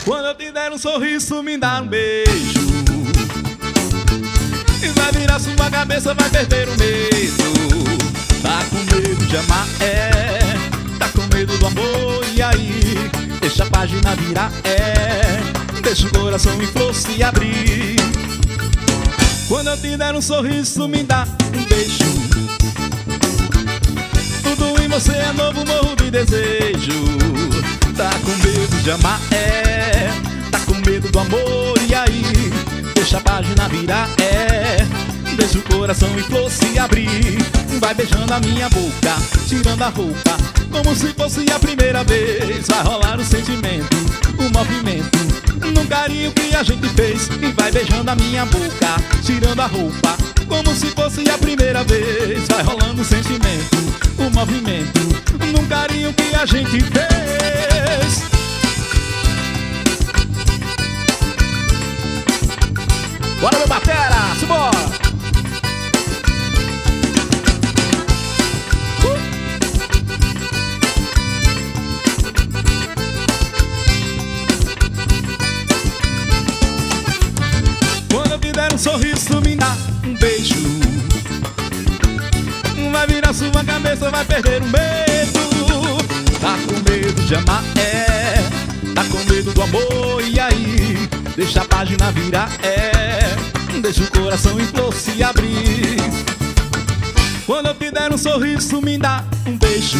Quando eu te der um sorriso, me dá um beijo. E vai virar sua cabeça, vai perder o medo. Tá com medo de amar, tá com medo do amor, e aí? Deixa a página virar, deixa o coração em flor se abrir. Quando eu te der um sorriso, me dá um beijo. Tudo em você é novo, morro de desejo. Tá com medo de amar, tá com medo do amor, e aí? Deixa a página virar, deixa o coração em flor se abrir. Vai beijando a minha boca, tirando a roupa, como se fosse a primeira vez. Vai rolar o sentimento, o movimento, num carinho que a gente fez. E vai beijando a minha boca, tirando a roupa, como se fosse a primeira vez. Vai rolando o sentimento, o movimento, num carinho que a gente fez. Bora, meu batera, simbora! Quando eu te der um sorriso, me dá um beijo. Vai virar sua cabeça, vai perder o medo. Tá com medo de amar, tá com medo do amor, e aí? Deixa a página virar, deixa o coração em flor se abrir. Quando eu te der um sorriso, me dá um beijo.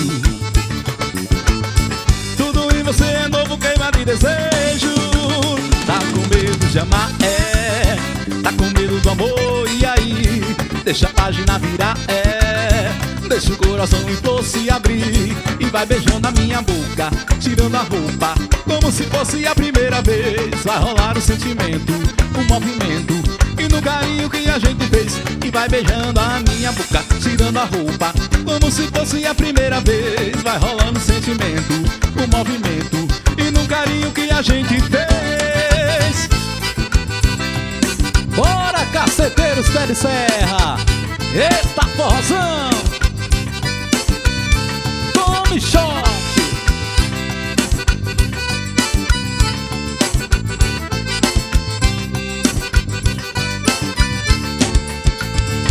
Tudo em você é novo, queima de desejo. Tá com medo de amar, tá com medo do amor, e aí? Deixa a página virar, deixa o coração em flor se abrir. E vai beijando a minha boca, tirando a roupa, como se fosse a primeira vez. Vai rolar o sentimento, o movimento, e no carinho que a gente fez. E vai beijando a minha boca, tirando a roupa, como se fosse a primeira vez. Vai rolando o sentimento, o movimento, e no carinho que a gente fez. Bora, caceteiros pé de serra! Eita, forrozão! Tome choque!